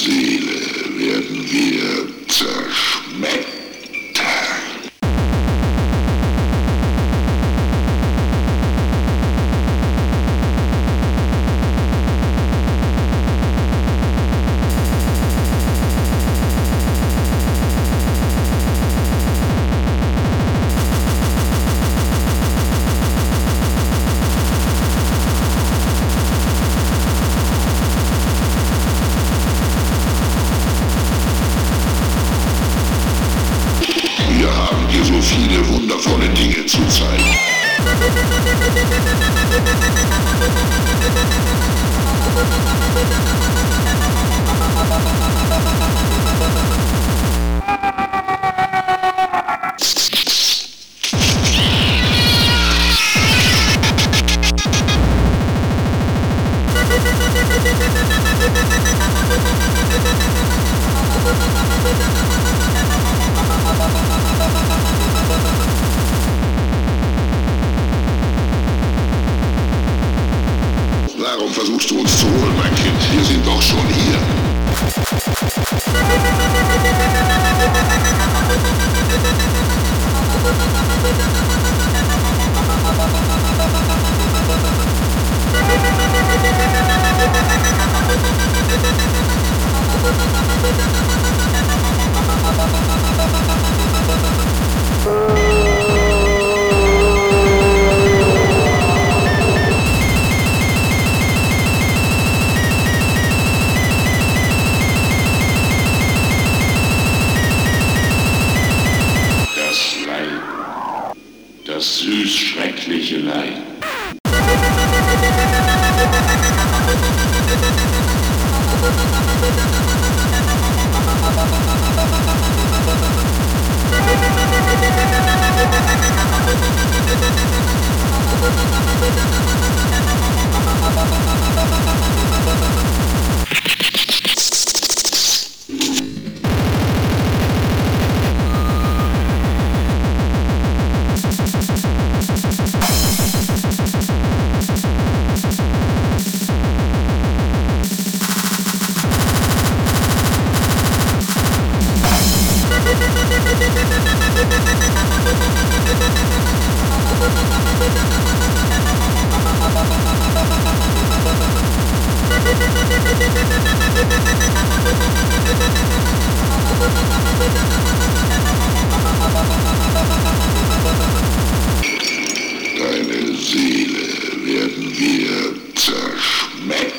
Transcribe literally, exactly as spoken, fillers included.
Seele werden wir zerschmettern. Wir haben dir so viele wundervolle Dinge zu zeigen. Warum versuchst du uns zu holen, mein Kind? Wir sind doch schon hier. Das süß-schreckliche Leid. Deine Seele werden wir zerschmettern.